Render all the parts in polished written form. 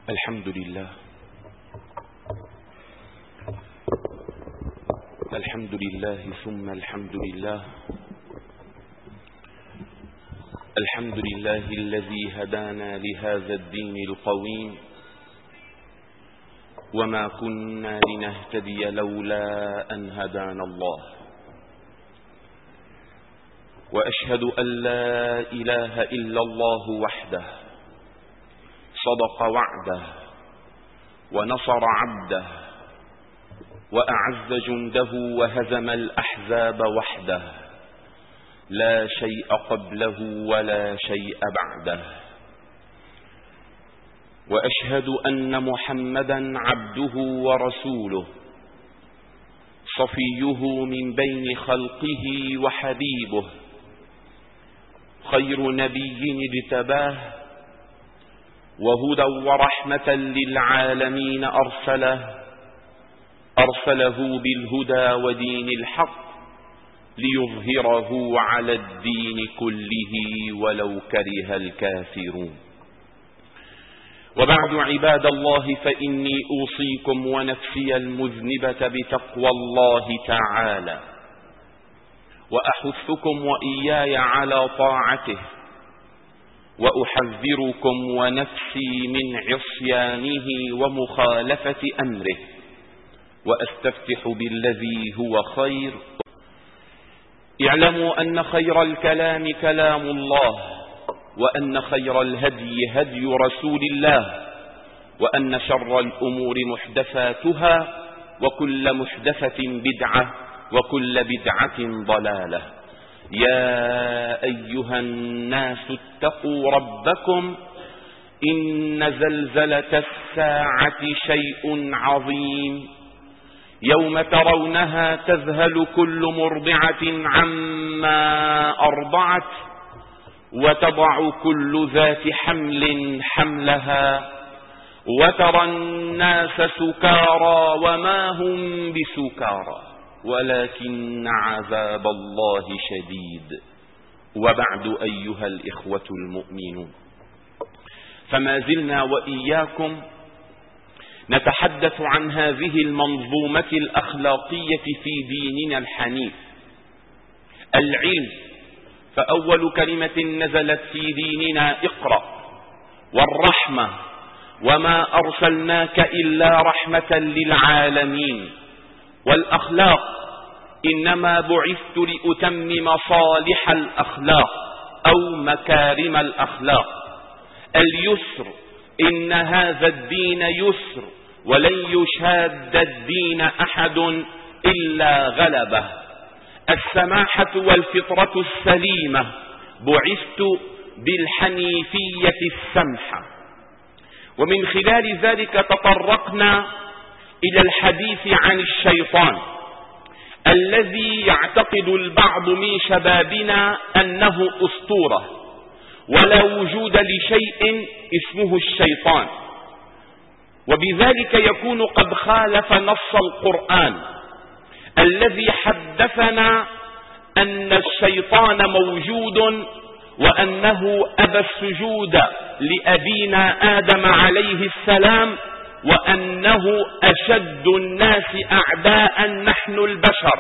الحمد لله. الحمد لله ثم الحمد لله. الحمد لله الذي هدانا لهذا الدين القويم، وما كنا لنهتدي لولا أن هدانا الله. وأشهد أن لا إله إلا الله وحده صدق وعده ونصر عبده وأعز جنده وهزم الأحزاب وحده، لا شيء قبله ولا شيء بعده. وأشهد أن محمدا عبده ورسوله، صفيه من بين خلقه وحبيبه، خير نبي اجتباه، وهدى ورحمة للعالمين أرسله بالهدى ودين الحق ليظهره على الدين كله ولو كره الكافرون. وبعد عباد الله، فإني أوصيكم ونفسي المذنبة بتقوى الله تعالى، وأحثكم وإياي على طاعته، وأحذركم ونفسي من عصيانه ومخالفة أمره، وأستفتح بالذي هو خير. اعلموا أن خير الكلام كلام الله، وأن خير الهدي هدي رسول الله، وأن شر الأمور محدثاتها، وكل محدثة بدعة، وكل بدعة ضلالة. يا أيها الناس اتقوا ربكم، إن زلزلة الساعة شيء عظيم، يوم ترونها تذهل كل مرضعة عما أرضعت، وتضع كل ذات حمل حملها، وترى الناس سكارى وما هم بسكارى ولكن عذاب الله شديد. وبعد أيها الإخوة المؤمنون، فما زلنا وإياكم نتحدث عن هذه المنظومة الأخلاقية في ديننا الحنيف، العلم. فأول كلمة نزلت في ديننا اقرأ، والرحمة، وما أرسلناك إلا رحمة للعالمين. والأخلاق، إنما بعثت لأتمم صالح الأخلاق أو مكارم الأخلاق. اليسر، إن هذا الدين يسر، ولن يشاد الدين أحد إلا غلبه. السماحة والفطرة السليمة، بعثت بالحنيفية السمحة. ومن خلال ذلك تطرقنا إلى الحديث عن الشيطان، الذي يعتقد البعض من شبابنا أنه أسطورة، ولا وجود لشيء اسمه الشيطان، وبذلك يكون قد خالف نص القرآن الذي حدثنا أن الشيطان موجود، وأنه أبى السجود لأبينا آدم عليه السلام، وأنه أشد الناس أعداء نحن البشر.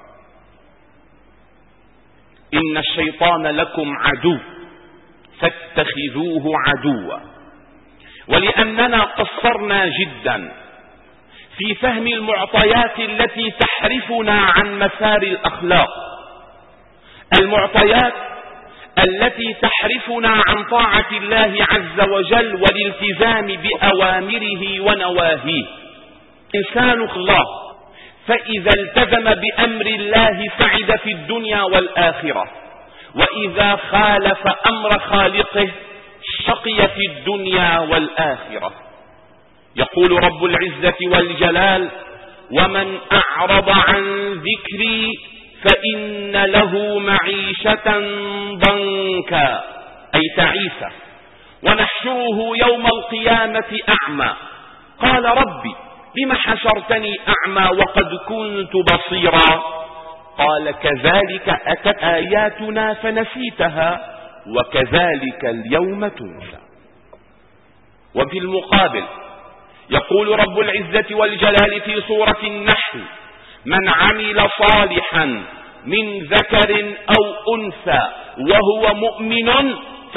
إن الشيطان لكم عدو فاتخذوه عدوا. ولأننا قصرنا جدا في فهم المعطيات التي تحرفنا عن مسار الأخلاق، المعطيات التي تحرفنا عن طاعة الله عز وجل والالتزام بأوامره ونواهيه. إنسان الله، فإذا التزم بأمر الله سعد في الدنيا والآخرة، وإذا خالف أمر خالقه شقي في الدنيا والآخرة. يقول رب العزة والجلال: ومن أعرض عن ذكري فإن له معيشة ضنكا، أي تعيسة، ونحشره يوم القيامة أعمى. قال: ربي لم حشرتني أعمى وقد كنت بصيرا؟ قال: كذلك أتت آياتنا فنسيتها وكذلك اليوم تنسى. وفي المقابل يقول رب العزة والجلال في سورة النحل: من عمل صالحا من ذكر أو أنثى وهو مؤمن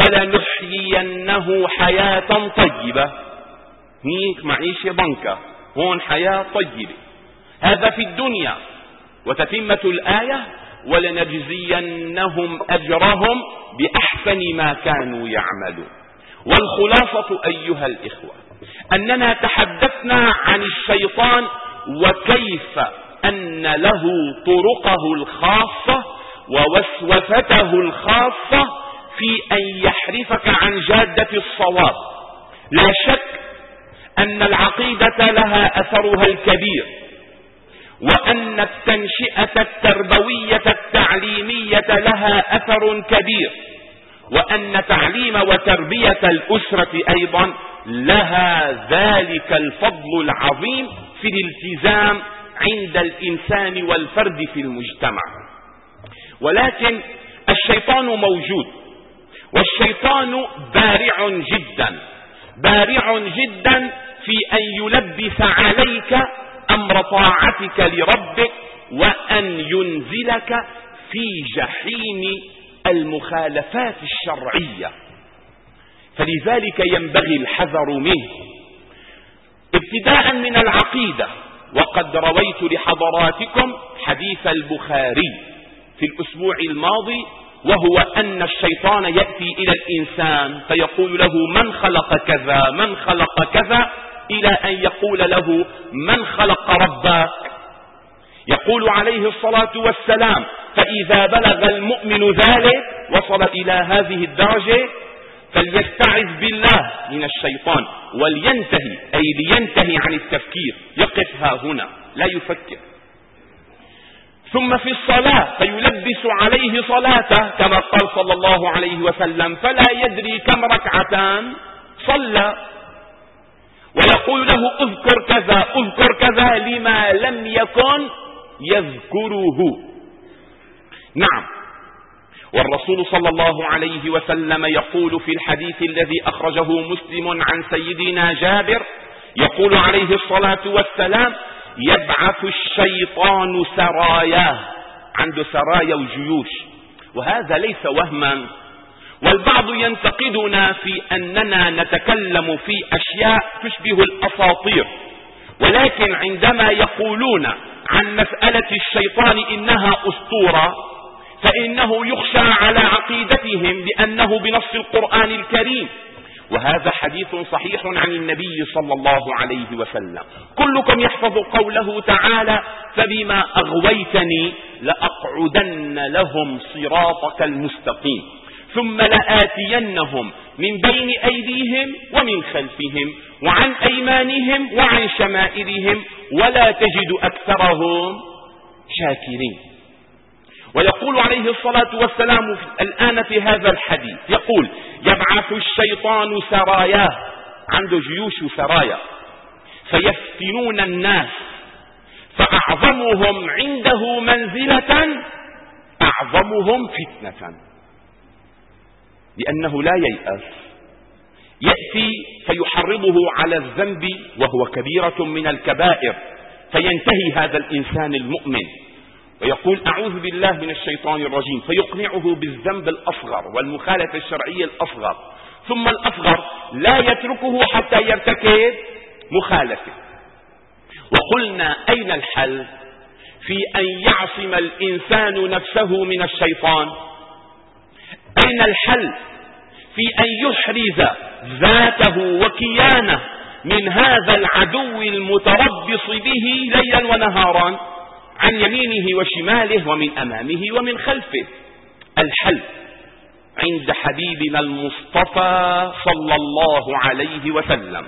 فلنحيينه حياة طيبة. هيك معيشة ضنكة، هون حياة طيبة، هذا في الدنيا. وتتمة الآية: ولنجزينهم أجرهم بأحسن ما كانوا يعملون. والخلاصة أيها الإخوة أننا تحدثنا عن الشيطان وكيف أن له طرقه الخاصة ووسوسته الخاصة في أن يحرفك عن جادة الصواب. لا شك أن العقيدة لها أثرها الكبير، وأن التنشئة التربوية التعليمية لها أثر كبير، وأن تعليم وتربية الأسرة أيضا لها ذلك الفضل العظيم في الالتزام عند الإنسان والفرد في المجتمع. ولكن الشيطان موجود، والشيطان بارع جدا، بارع جدا في أن يلبس عليك أمر طاعتك لربك، وأن ينزلك في جحيم المخالفات الشرعية. فلذلك ينبغي الحذر منه ابتداء من العقيدة. وقد رويت لحضراتكم حديث البخاري في الأسبوع الماضي، وهو أن الشيطان يأتي إلى الإنسان فيقول له: من خلق كذا، من خلق كذا، إلى أن يقول له: من خلق ربك؟ يقول عليه الصلاة والسلام: فإذا بلغ المؤمن ذلك، وصل إلى هذه الدرجة، فليستعذ بالله من الشيطان ولينتهي، أي لينتهي عن التفكير، يقف هنا لا يفكر. ثم في الصلاة فيلبس عليه صلاته كما قال صلى الله عليه وسلم: فلا يدري كم ركعتان صلى، ويقول له: اذكر كذا اذكر كذا، لما لم يكن يذكره. نعم، والرسول صلى الله عليه وسلم يقول في الحديث الذي أخرجه مسلم عن سيدنا جابر، يقول عليه الصلاة والسلام: يبعث الشيطان سراياه، عنده سرايا وجيوش. وهذا ليس وهما، والبعض ينتقدنا في أننا نتكلم في أشياء تشبه الأساطير، ولكن عندما يقولون عن مسألة الشيطان إنها أسطورة، فإنه يخشى على عقيدتهم لأنه بنص القرآن الكريم، وهذا حديث صحيح عن النبي صلى الله عليه وسلم. كلكم يحفظ قوله تعالى: فبما أغويتني لأقعدن لهم صراطك المستقيم ثم لآتينهم من بين أيديهم ومن خلفهم وعن أيمانهم وعن شمائلهم ولا تجد أكثرهم شاكرين. ويقول عليه الصلاة والسلام الآن في هذا الحديث، يقول: يبعث الشيطان سراياه، عنده جيوش وسرايا، فيفتنون الناس، فأعظمهم عنده منزلة أعظمهم فتنة، لأنه لا ييأس، يأتي فيحرضه على الذنب وهو كبيرة من الكبائر، فينتهي هذا الإنسان المؤمن ويقول: أعوذ بالله من الشيطان الرجيم، فيقنعه بالذنب الأصغر والمخالفة الشرعية الأصغر، ثم الأصغر لا يتركه حتى يرتكب مخالفة. وقلنا: أين الحل في أن يعصم الإنسان نفسه من الشيطان؟ أين الحل في أن يحرز ذاته وكيانه من هذا العدو المتربص به ليلا ونهارا عن يمينه وشماله ومن أمامه ومن خلفه؟ الحل عند حبيبنا المصطفى صلى الله عليه وسلم.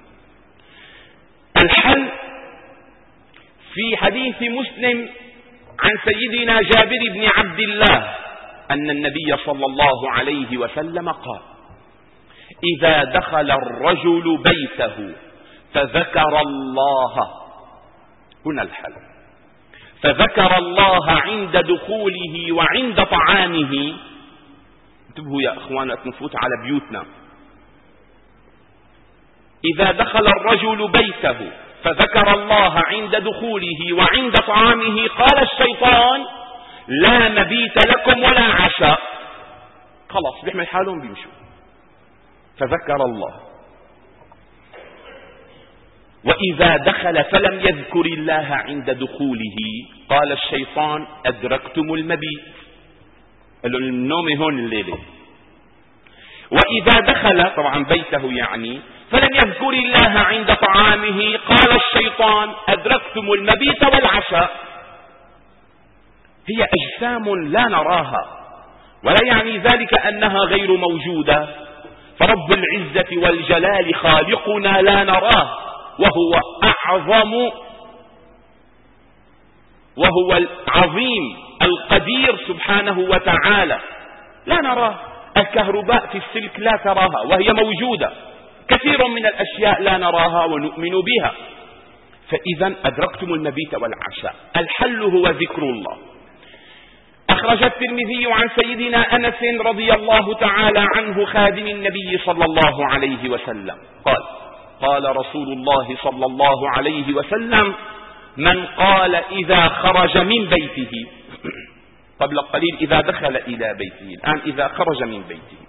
الحل في حديث مسلم عن سيدنا جابر بن عبد الله أن النبي صلى الله عليه وسلم قال: إذا دخل الرجل بيته فذكر الله، هنا الحل، فذكر الله عند دخوله وعند طعامه. انتبهوا يا اخوان، نفوت على بيوتنا إذا دخل الرجل بيته فذكر الله عند دخوله وعند طعامه قال الشيطان لا مبيت لكم ولا عشاء. خلاص بيحمل حالهم بيمشوا. فذكر الله. وإذا دخل فلم يذكر الله عند دخوله قال الشيطان أدركتم المبيت، النوم هون الليلة. وإذا دخل طبعا بيته يعني فلم يذكر الله عند طعامه قال الشيطان أدركتم المبيت والعشاء. هي أجسام لا نراها، ولا يعني ذلك أنها غير موجودة، فرب العزة والجلال خالقنا لا نراه، وهو أعظم وهو العظيم القدير سبحانه وتعالى، لا نراه. الكهرباء في السلك لا تراها وهي موجودة، كثير من الأشياء لا نراها ونؤمن بها. فإذا أدركتم المبيت والعشاء، الحل هو ذكر الله. أخرج الترمذي عن سيدنا أنس رضي الله تعالى عنه خادم النبي صلى الله عليه وسلم قال رسول الله صلى الله عليه وسلم من قال إذا خرج من بيته، قبل قليل إذا دخل إلى بيته، الآن إذا خرج من بيته،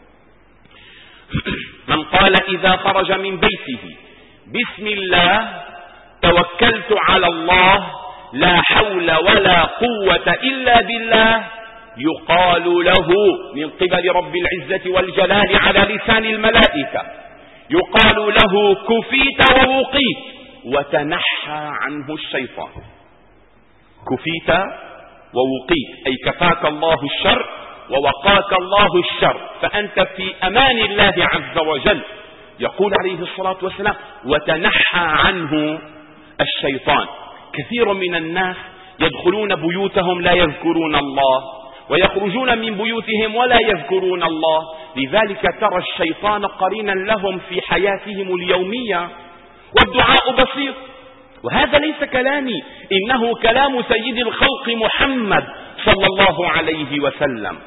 من قال إذا خرج من بيته بسم الله توكلت على الله لا حول ولا قوة إلا بالله، يقال له من قبل رب العزة والجلال على لسان الملائكة، يقال له كفيت ووقيت وتنحى عنه الشيطان. كفيت ووقيت أي كفاك الله الشر ووقاك الله الشر، فأنت في أمان الله عز وجل. يقول عليه الصلاة والسلام وتنحى عنه الشيطان. كثير من الناس يدخلون بيوتهم لا يذكرون الله، ويخرجون من بيوتهم ولا يذكرون الله، لذلك ترى الشيطان قرينا لهم في حياتهم اليومية. والدعاء بسيط، وهذا ليس كلامي، إنه كلام سيد الخلق محمد صلى الله عليه وسلم.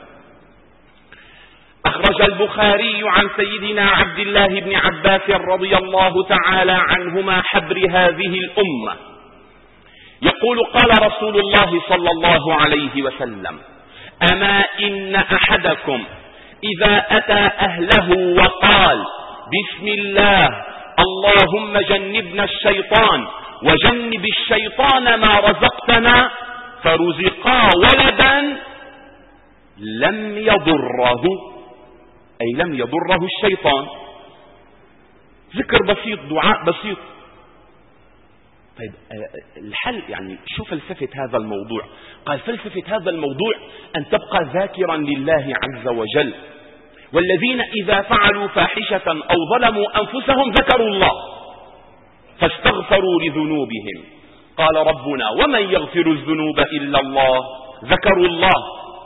أخرج البخاري عن سيدنا عبد الله بن عباس رضي الله تعالى عنهما حبر هذه الأمة يقول قال رسول الله صلى الله عليه وسلم أما إن أحدكم إذا أتى أهله وقال بسم الله اللهم جنبنا الشيطان وجنب الشيطان ما رزقتنا، فرزقا ولدا لم يضره، أي لم يضره الشيطان. ذكر بسيط، دعاء بسيط. طيب الحل يعني شو فلسفة هذا الموضوع؟ قال فلسفة هذا الموضوع أن تبقى ذاكرا لله عز وجل. والذين إذا فعلوا فاحشة أو ظلموا أنفسهم ذكروا الله فاستغفروا لذنوبهم، قال ربنا ومن يغفر الذنوب إلا الله، ذكروا الله.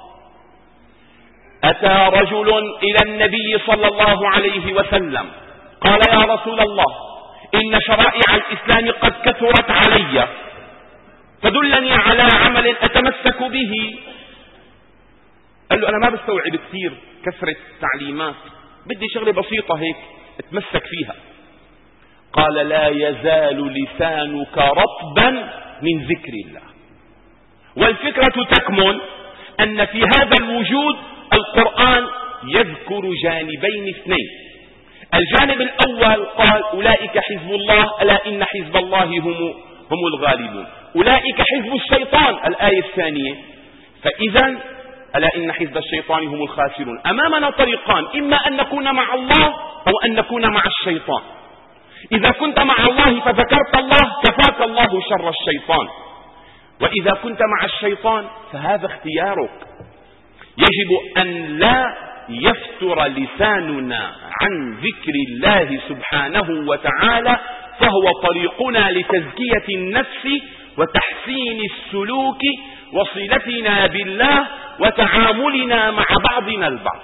أتى رجل إلى النبي صلى الله عليه وسلم قال يا رسول الله إن شرائع الإسلام قد كثرت علي، فدلني على عمل أتمسك به. قال له أنا ما بستوعب كثير كثرة تعليمات، بدي شغلة بسيطة هيك اتمسك فيها. قال لا يزال لسانك رطبا من ذكر الله. والفكرة تكمن أن في هذا الوجود القرآن يذكر جانبين اثنين. الجانب الأول قال أولئك حزب الله ألا إن حزب الله هم الغالبون، أولئك حزب الشيطان الآية الثانية. فإذا ألا إن حزب الشيطان هم الخاسرون. أمامنا طريقان، إما أن نكون مع الله أو أن نكون مع الشيطان. إذا كنت مع الله فذكرت الله كفاك الله شر الشيطان، وإذا كنت مع الشيطان فهذا اختيارك. يجب أن لا يفتر لساننا عن ذكر الله سبحانه وتعالى، فهو طريقنا لتزكية النفس وتحسين السلوك وصلتنا بالله وتعاملنا مع بعضنا البعض.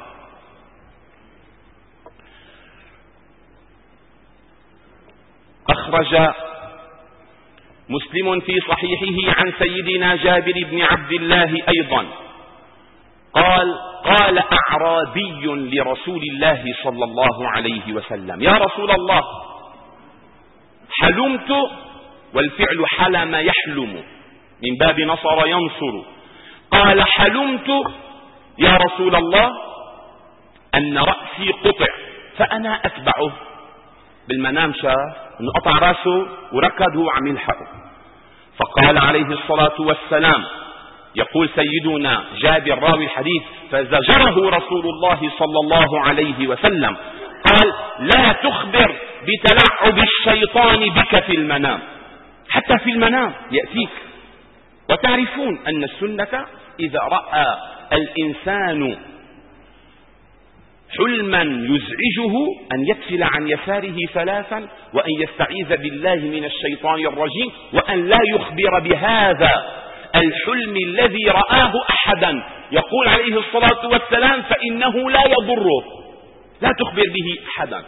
أخرج مسلم في صحيحه عن سيدنا جابر بن عبد الله أيضا قال أعرابي لرسول الله صلى الله عليه وسلم يا رسول الله حلمت، والفعل حلم يحلم من باب نصر ينصر. قال حلمت يا رسول الله أن رأسي قطع فأنا أتبعه. بالمنام شاف أنه قطع رأسه وركض هو عم يلحقه. فقال عليه الصلاة والسلام، يقول سيدنا جابر راوي الحديث: فزجره رسول الله صلى الله عليه وسلم، قال: لا تخبر بتلعب الشيطان بك في المنام. حتى في المنام يأتيك. وتعرفون أن السنة إذا رأى الإنسان حلما يزعجه أن يكفل عن يساره ثلاثا، وأن يستعيذ بالله من الشيطان الرجيم، وأن لا يخبر بهذا الحلم الذي رآه أحدا. يقول عليه الصلاة والسلام: فإنه لا يضره، لا تخبر به أحدا.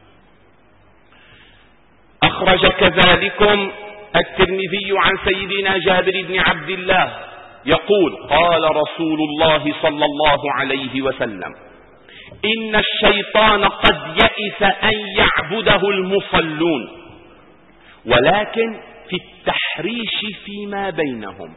أخرج كذلكم الترمذي عن سيدنا جابر بن عبد الله يقول: قال رسول الله صلى الله عليه وسلم: إن الشيطان قد يئس أن يعبده المصلون، ولكن في التحريش فيما بينهم.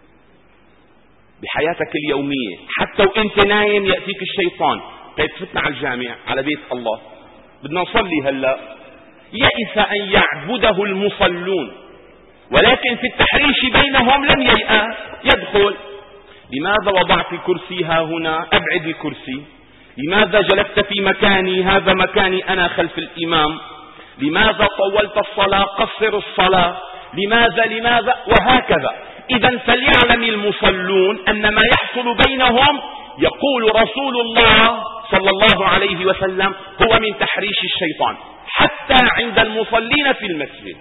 بحياتك اليومية حتى وانت نايم يأتيك الشيطان: طيب فتنا على الجامع، على بيت الله، بدنا نصلي هلا. يئس أن يعبده المصلون، ولكن في التحريش بينهم لم ييأس، يدخل. لماذا وضعت كرسي ها هنا؟ أبعد الكرسي. لماذا جلست في مكاني؟ هذا مكاني أنا خلف الإمام. لماذا طولت الصلاة؟ قصر الصلاة. لماذا وهكذا. إذا فليعلم المصلون أن ما يحصل بينهم، يقول رسول الله صلى الله عليه وسلم، هو من تحريش الشيطان حتى عند المصلين في المسجد.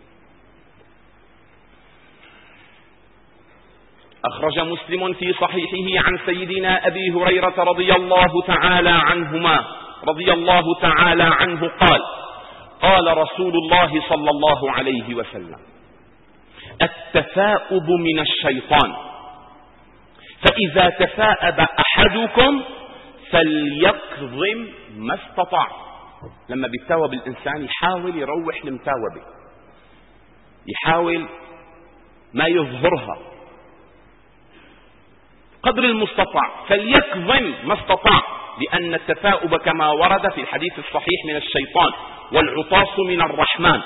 أخرج مسلم في صحيحه عن سيدنا أبي هريرة رضي الله تعالى عنه قال: قال رسول الله صلى الله عليه وسلم: التثاؤب من الشيطان، فإذا تثاءب أحدكم فليكظم ما استطاع. لما بيتثاوب الإنسان يحاول يروح المثاوبة، يحاول ما يظهرها قدر المستطاع، فليكظم ما استطاع، لأن التثاؤب كما ورد في الحديث الصحيح من الشيطان، والعطاس من الرحمن.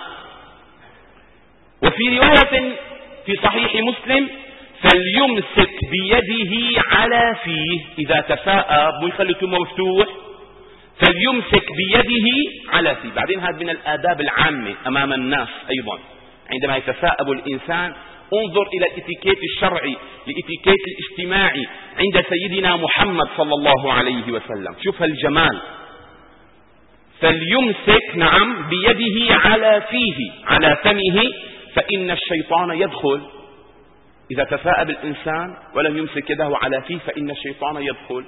وفي رواية في صحيح مسلم: فليمسك بيده على فيه. إذا تثاءب ويخلي فمه مفتوح، فليمسك بيده على فيه. بعدين هذا من الآداب العامة أمام الناس أيضا. عندما يتثاءب الإنسان انظر إلى الاتيكيت الشرعي، الاتيكيت الاجتماعي عند سيدنا محمد صلى الله عليه وسلم. شوف الجمال. فليمسك بيده على فيه، على فمه، فإن الشيطان يدخل. إذا تثاءب الإنسان ولم يمسك يده على فيه فإن الشيطان يدخل.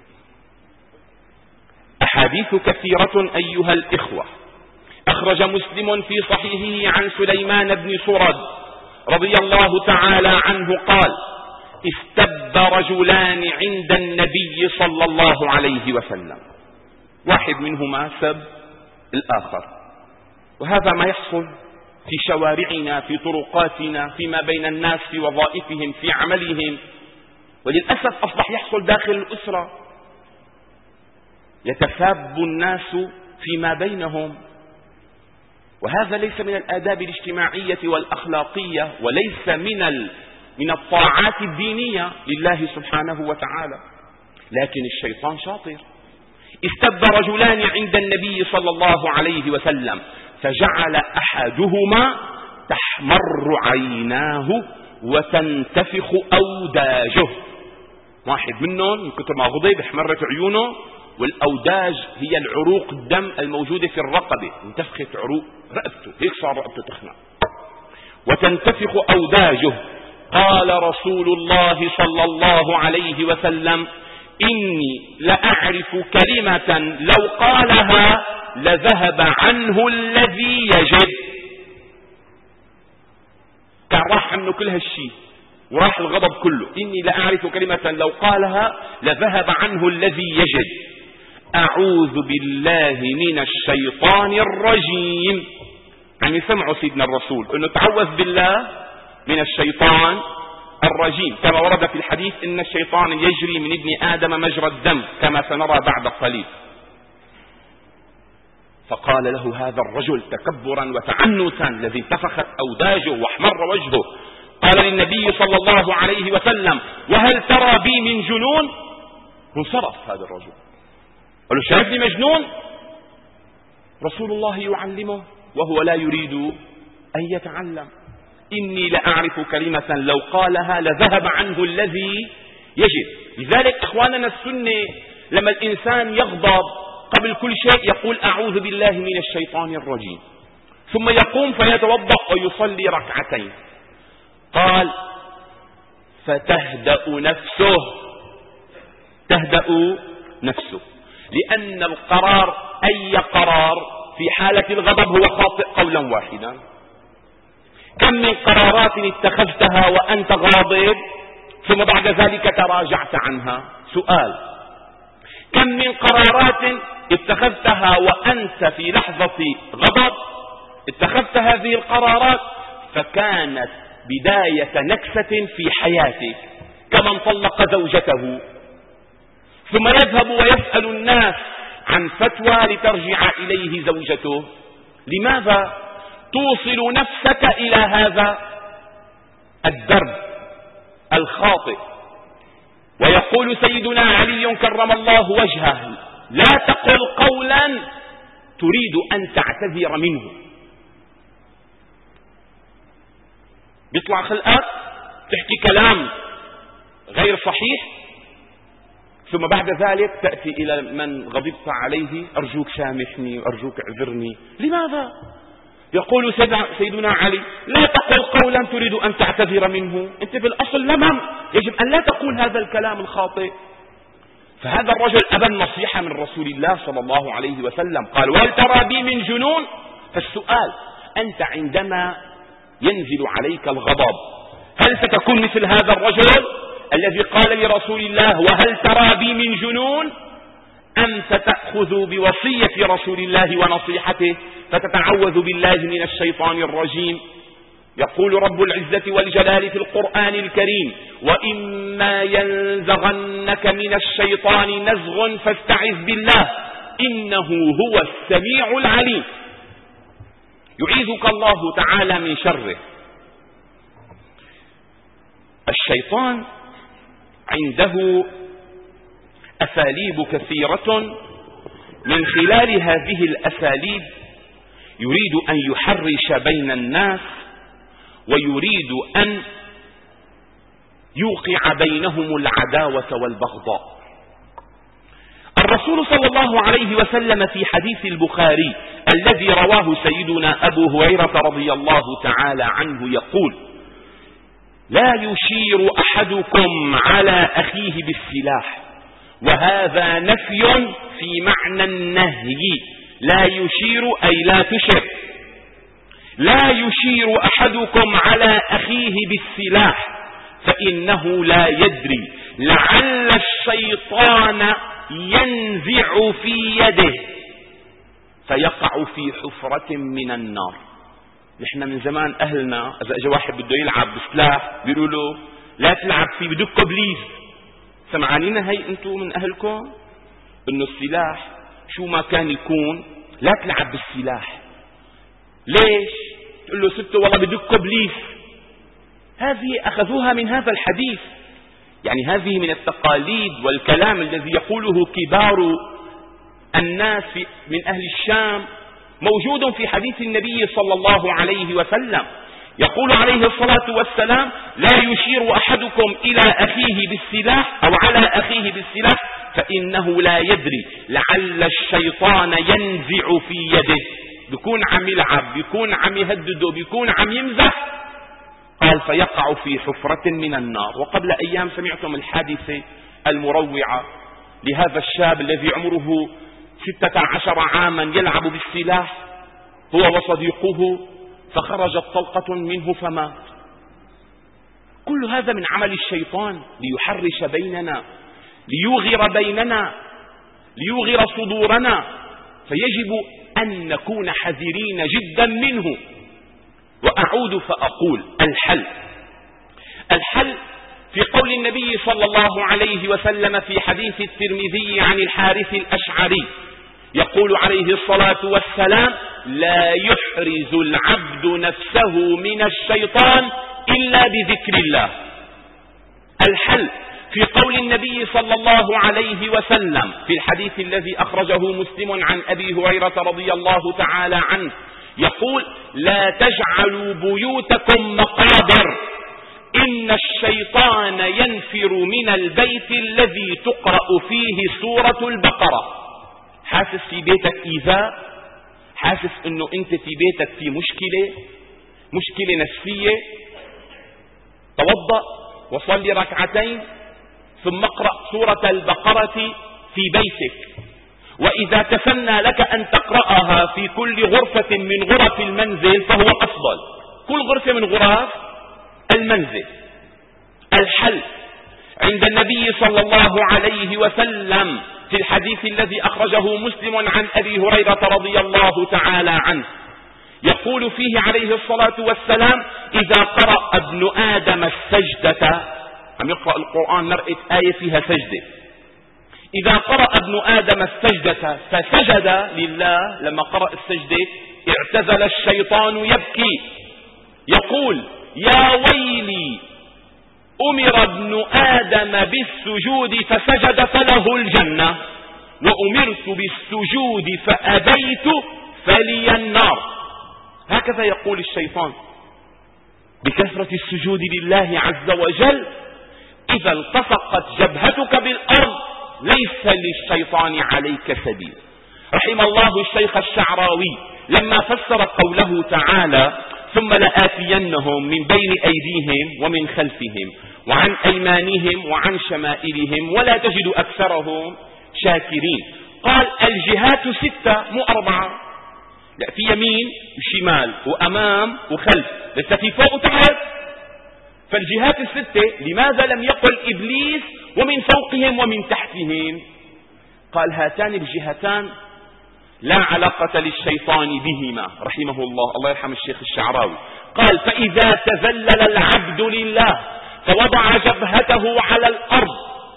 أحاديث كثيرة أيها الإخوة. أخرج مسلم في صحيحه عن سليمان بن سرد رضي الله تعالى عنه قال: استب رجلان عند النبي صلى الله عليه وسلم، واحد منهما سب الآخر. وهذا ما يحصل في شوارعنا، في طرقاتنا، فيما بين الناس، في وظائفهم، في عملهم، وللأسف أصبح يحصل داخل الأسرة. يتساب الناس فيما بينهم، وهذا ليس من الآداب الاجتماعية والأخلاقية، وليس من الطاعات الدينية لله سبحانه وتعالى. لكن الشيطان شاطر. استب رجلان عند النبي صلى الله عليه وسلم، فجعل أحدهما تحمر عيناه وتنتفخ أوداجه. واحد منهم من كثر ما غضب احمرت عيونه، والأوداج هي العروق الدم الموجودة في الرقبة، انتفخت عروق رقبته، هيك صار رقبته تخنق. وتنتفخ أوداجه. قال رسول الله صلى الله عليه وسلم: إني لأعرف كلمة لو قالها لذهب عنه الذي يجد. كان راح عنه كل هالشيء وراح الغضب كله. إني لأعرف كلمة لو قالها لذهب عنه الذي يجد. أعوذ بالله من الشيطان الرجيم. عم يسمعوا سيدنا الرسول انه تعوذ بالله من الشيطان الرجيم، كما ورد في الحديث ان الشيطان يجري من ابن ادم مجرى الدم كما سنرى بعد قليل. فقال له هذا الرجل تكبرا وتعنتا الذي انتفخت اوداجه واحمر وجهه، قال للنبي صلى الله عليه وسلم: وهل ترى بي من جنون؟ وانصرف هذا الرجل، قال له: شايفني مجنون؟ رسول الله يعلمه وهو لا يريد أن يتعلم. إني لأعرف كلمة لو قالها لذهب عنه الذي يجب. لذلك إخواننا السنة لما الإنسان يغضب قبل كل شيء يقول: أعوذ بالله من الشيطان الرجيم، ثم يقوم فيتوضأ ويصلي ركعتين. قال: فتهدأ نفسه، تهدأ نفسه، لأن القرار أي قرار في حالة الغضب هو خاطئ قولا واحدا. كم من قرارات اتخذتها وأنت غاضب ثم بعد ذلك تراجعت عنها؟ سؤال: كم من قرارات اتخذتها وأنت في لحظة غضب اتخذت هذه القرارات فكانت بداية نكسة في حياتك، كمن طلق زوجته ثم يذهب ويسأل الناس عن فتوى لترجع إليه زوجته. لماذا توصل نفسك إلى هذا الدرب الخاطئ؟ ويقول سيدنا علي كرم الله وجهه: لا تقل قولا تريد أن تعتذر منه. بيطلع خلقك تحكي كلام غير صحيح ثم بعد ذلك تأتي إلى من غضبت عليه: أرجوك سامحني، أرجوك اعذرني. لماذا؟ يقول سيدنا علي: لا تقل قولا تريد أن تعتذر منه. أنت في الأصل لمم، يجب أن لا تقول هذا الكلام الخاطئ. فهذا الرجل أبى النصيحة من رسول الله صلى الله عليه وسلم، قال: وهل ترى بي من جنون؟ فالسؤال: أنت عندما ينزل عليك الغضب هل ستكون مثل هذا الرجل الذي قال لرسول الله: وهل ترى بي من جنون؟ أم ستأخذ بوصية رسول الله ونصيحته فتتعوذ بالله من الشيطان الرجيم؟ يقول رب العزة والجلال في القرآن الكريم: وإما ينزغنك من الشيطان نزغ فاستعذ بالله إنه هو السميع العليم. يعيذك الله تعالى من شره. الشيطان عنده أساليب كثيرة، من خلال هذه الأساليب يريد أن يحرش بين الناس ويريد أن يوقع بينهم العداوة والبغضاء. الرسول صلى الله عليه وسلم في حديث البخاري الذي رواه سيدنا أبو هريرة رضي الله تعالى عنه يقول: لا يشير أحدكم على أخيه بالسلاح. وهذا نفي في معنى النهي. لا يشير أي لا تشر. لا يشير أحدكم على أخيه بالسلاح فإنه لا يدري لعل الشيطان ينزع في يده فيقع في حفرة من النار. نحن من زمان أهلنا إذا أجا واحد بده يلعب بسلاح بيقولوا له: لا تلعب فيه، بدك بليز. سمعانين هي أنتم من أهلكم إنه السلاح شو ما كان يكون لا تلعب بالسلاح. ليش؟ تقول له: ستة والله بدك بليز. هذه أخذوها من هذا الحديث. يعني هذه من التقاليد والكلام الذي يقوله كبار الناس من أهل الشام، موجود في حديث النبي صلى الله عليه وسلم. يقول عليه الصلاة والسلام: لا يشير أحدكم إلى أخيه بالسلاح أو على أخيه بالسلاح فإنه لا يدري لعل الشيطان ينزع في يده. بيكون عم يلعب، بيكون عم يهدده، بيكون عم يمزح. قال: فيقع في حفرة من النار. وقبل أيام سمعتم الحادثة المروعة لهذا الشاب الذي عمره 16 عاما يلعب بالسلاح هو وصديقه، فخرجت طلقة منه فمات. كل هذا من عمل الشيطان ليحرش بيننا، ليوغر بيننا، ليوغر صدورنا. فيجب أن نكون حذرين جدا منه. وأعود فأقول الحل في قول النبي صلى الله عليه وسلم في حديث الترمذي عن الحارث الأشعري، يقول عليه الصلاة والسلام: لا يحرز العبد نفسه من الشيطان إلا بذكر الله. الحل في قول النبي صلى الله عليه وسلم في الحديث الذي أخرجه مسلم عن أبي هريرة رضي الله تعالى عنه، يقول: لا تجعلوا بيوتكم مقابر، إن الشيطان ينفر من البيت الذي تقرأ فيه سورة البقرة. حاسس في بيتك إيذاء، حاسس أنه أنت في بيتك في مشكلة نفسية، توضأ وصلي ركعتين ثم اقرأ سورة البقرة في بيتك. وإذا تسنى لك أن تقرأها في كل غرفة من غرف المنزل فهو أفضل، كل غرفة من غرف المنزل. الحل عند النبي صلى الله عليه وسلم في الحديث الذي أخرجه مسلم عن أبي هريرة رضي الله تعالى عنه، يقول فيه عليه الصلاة والسلام: إذا قرأ ابن آدم السجدة، عم يقرأ القرآن مرأة آية فيها سجدة، إذا قرأ ابن آدم السجدة فسجد لله، لما قرأ السجدة اعتزل الشيطان يبكي يقول: يا ويلي أمر ابن آدم بالسجود فسجد فله الجنة، وأمرت بالسجود فأبيت فلي النار. هكذا يقول الشيطان بكثرة السجود لله عز وجل. إذا التصقت جبهتك بالأرض ليس للشيطان عليك سبيل. رحم الله الشيخ الشعراوي لما فسر قوله تعالى: ثم لآتينهم من بين أيديهم ومن خلفهم وعن أيمانهم وعن شمائلهم ولا تجد أكثرهم شاكرين. قال: الجهات 6 مو 4، لا، في يمين وشمال وأمام وخلف، لسه في فوق وتحت. فالجهات 6 لماذا لم يقل إبليس ومن فوقهم ومن تحتهم؟ قال: هاتان الجهتان لا علاقة للشيطان بهما، رحمه الله، الله يرحم الشيخ الشعراوي. قال: فإذا تذلل العبد لله فوضع جبهته على الأرض،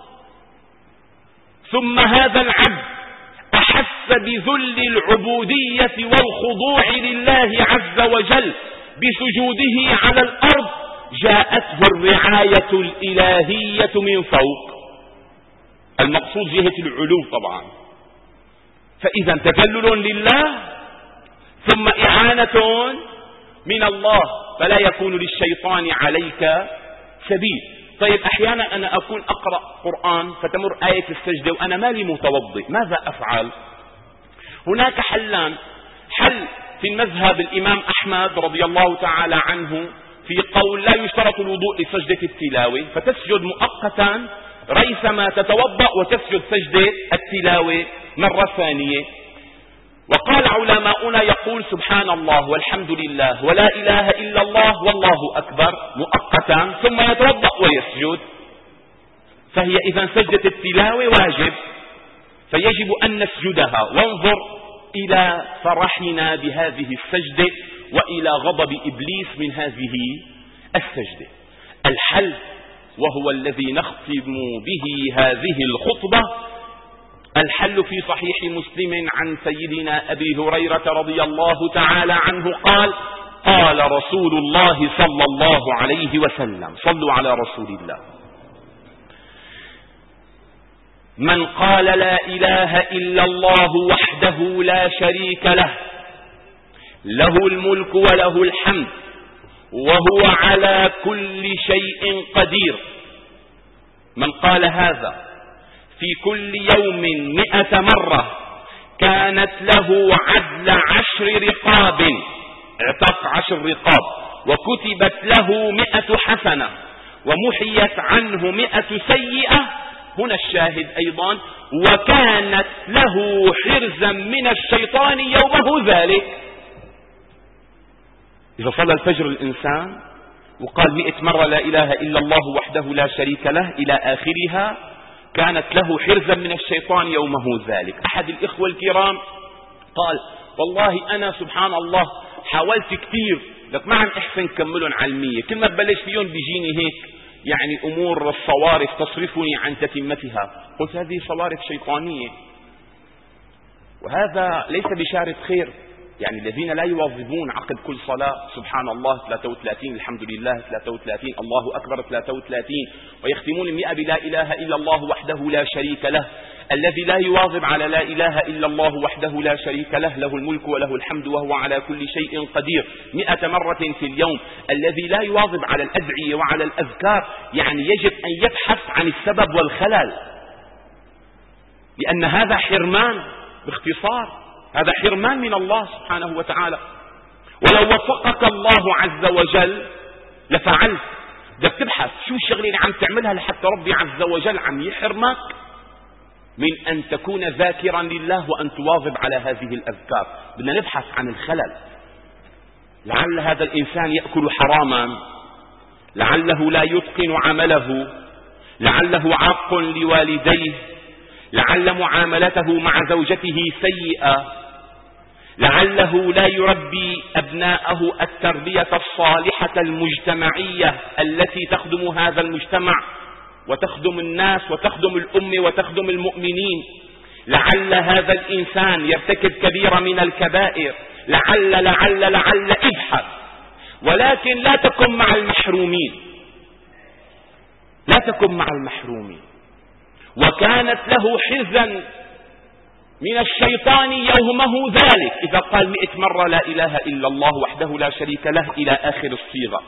ثم هذا العبد أحس بذل العبودية والخضوع لله عز وجل بسجوده على الأرض، جاءته الرعاية الإلهية من فوق، المقصود جهة العلو طبعا. فإذا تذلل لله ثم إعانة من الله، فلا يكون للشيطان عليك سبيل. طيب أحيانا أنا أكون أقرأ قرآن فتمر آية السجدة وأنا مالي متوضئ، ماذا أفعل؟ هناك حلان: حل في المذهب الإمام أحمد رضي الله تعالى عنه في قول لا يشترط الوضوء لسجدة التلاوة، فتسجد مؤقتا ريثما تتوضأ وتسجد سجدة التلاوة مرة ثانية. وقال علماؤنا يقول: سبحان الله والحمد لله ولا إله إلا الله والله أكبر مؤقتا، ثم يتوضأ ويسجد. فهي إذا سجدة التلاوة واجب، فيجب أن نسجدها. وانظر إلى فرحنا بهذه السجدة وإلى غضب إبليس من هذه السجدة. الحل وهو الذي نختم به هذه الخطبة، الحل في صحيح مسلم عن سيدنا أبي هريرة رضي الله تعالى عنه قال: قال رسول الله صلى الله عليه وسلم، صلوا على رسول الله: من قال لا إله إلا الله وحده لا شريك له، له الملك وله الحمد وهو على كل شيء قدير، من قال هذا في كل يوم 100 مرة كانت له عدل 10 رقاب، اعتق 10 رقاب، وكتبت له 100 حسنة ومحيت عنه 100 سيئة. هنا الشاهد أيضا: وكانت له حرزا من الشيطان يومه ذلك. إذا صلى الفجر الإنسان وقال 100 مرة لا إله إلا الله وحده لا شريك له إلى آخرها، كانت له حرزا من الشيطان يومه ذلك. أحد الإخوة الكرام قال: والله أنا سبحان الله حاولت كثير لك ما عم أحسن كملهم علمية، كل ما ببلش فيهم بيجيني هيك يعني أمور الصوارف تصرفني عن تتمتها. قلت هذه صوارف شيطانية، وهذا ليس بشارة خير. يعني الذين لا يواظبون عقد كل صلاة سبحان الله 33 الحمد لله 33 الله أكبر 33 ويختمون 100 بلا إله إلا الله وحده لا شريك له. الذي لا يواظب على لا إله إلا الله وحده لا شريك له له الملك وله الحمد وهو على كل شيء قدير 100 مرة في اليوم. الذي لا يواظب على الأدعية وعلى الأذكار يعني يجب أن يبحث عن السبب والخلل، لأن هذا حرمان، باختصار هذا حرمان من الله سبحانه وتعالى. ولو وفقك الله عز وجل لفعلت. بدك تبحث شو الشغلة اللي عم تعملها لحتى ربي عز وجل عم يحرمك من أن تكون ذاكرا لله وأن تواظب على هذه الأذكار. بدنا نبحث عن الخلل. لعل هذا الإنسان يأكل حراما، لعله لا يتقن عمله، لعله عاق لوالديه، لعل معاملته مع زوجته سيئة، لعله لا يربي أبناءه التربية الصالحة المجتمعية التي تخدم هذا المجتمع وتخدم الناس وتخدم الأمة وتخدم المؤمنين. لعل هذا الإنسان يرتكب كبيرة من الكبائر، لعل ابحث، ولكن لا تكن مع المحرومين، لا تكن مع المحرومين. وكانت له حزا من الشيطان يوهمه ذلك إذا قال 100 مرة لا إله إلا الله وحده لا شريك له إلى آخر الصيغة،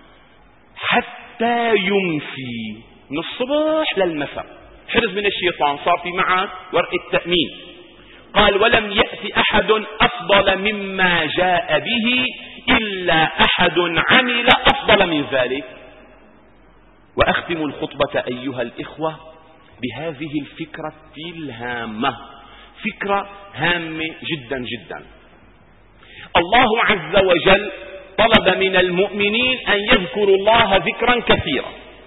حتى يمسي من الصبح للمساء. حرز من الشيطان، صار في معك ورقة تأمين. قال ولم يأتي أحد أفضل مما جاء به إلا أحد عمل أفضل من ذلك. وأختم الخطبة أيها الإخوة بهذه الفكرة الهامة، فكرة هامة جدا جدا. الله عز وجل طلب من المؤمنين أن يذكروا الله ذكرا كثيرا،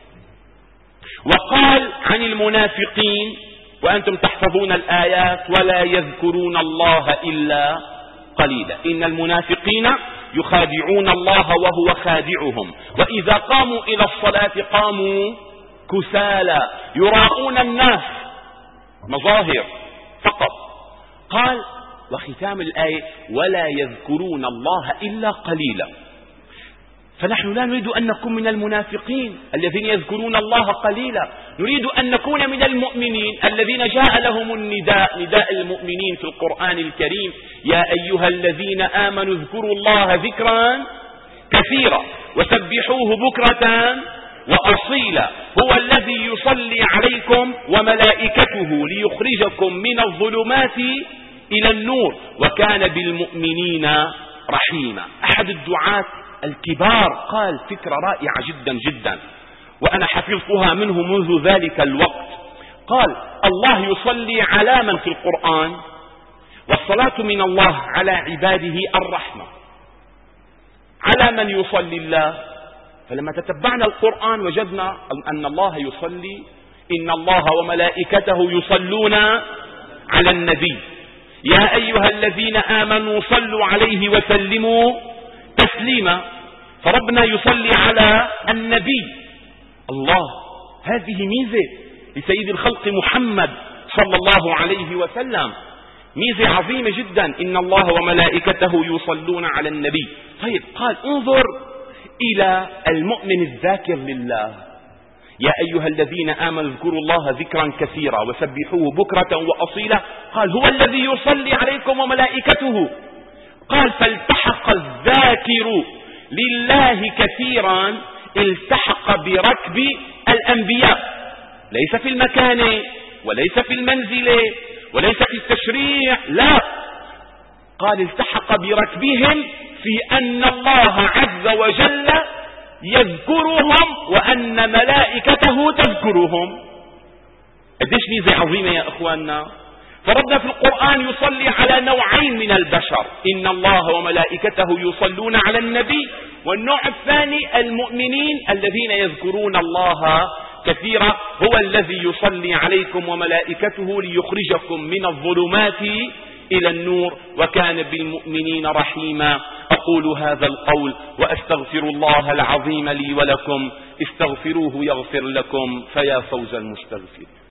وقال عن المنافقين وأنتم تحفظون الآيات ولا يذكرون الله إلا قليلا، إن المنافقين يخادعون الله وهو خادعهم وإذا قاموا إلى الصلاة قاموا كسالى يراءون الناس، مظاهر فقط. قال وختام الآية ولا يذكرون الله إلا قليلا. فنحن لا نريد أن نكون من المنافقين الذين يذكرون الله قليلا، نريد أن نكون من المؤمنين الذين جاء لهم النداء، نداء المؤمنين في القرآن الكريم يا أيها الذين آمنوا اذكروا الله ذكرا كثيرا وسبحوه بكرة وأصيلا هو الذي يصلي عليكم وملائكته ليخرجكم من الظلمات إلى النور وكان بالمؤمنين رحيما. أحد الدعاة الكبار قال فكرة رائعة جدا جدا وأنا حفظتها منه منذ ذلك الوقت. قال الله يصلي على من في القرآن، والصلاة من الله على عباده الرحمة. على من يصلي الله؟ فلما تتبعنا القرآن وجدنا أن الله يصلي إن الله وملائكته يصلون على النبي يا أيها الذين آمنوا صلوا عليه وسلموا تسليما. فربنا يصلي على النبي. الله، هذه ميزة لسيد الخلق محمد صلى الله عليه وسلم، ميزة عظيمة جدا، إن الله وملائكته يصلون على النبي. طيب قال انظر إلى المؤمن الذاكر لله يا أيها الذين آمنوا اذكروا الله ذكرا كثيرا وسبحوه بكرة وأصيلا. قال هو الذي يصلي عليكم وملائكته. قال فالتحق الذاكر لله كثيرا التحق بركب الأنبياء، ليس في المكان وليس في المنزل وليس في التشريع، لا، قال التحق بركبهم في أن الله عز وجل يذكرهم وأن ملائكته تذكرهم. قديش ميزة عظيمة يا أخواننا. فربنا في القرآن يصلي على نوعين من البشر، إن الله وملائكته يصلون على النبي، والنوع الثاني المؤمنين الذين يذكرون الله كثيرا هو الذي يصلي عليكم وملائكته ليخرجكم من الظلمات إلى النور وكان بالمؤمنين رحيما. أقول هذا القول وأستغفر الله العظيم لي ولكم، استغفروه يغفر لكم، فيا فوز المستغفر.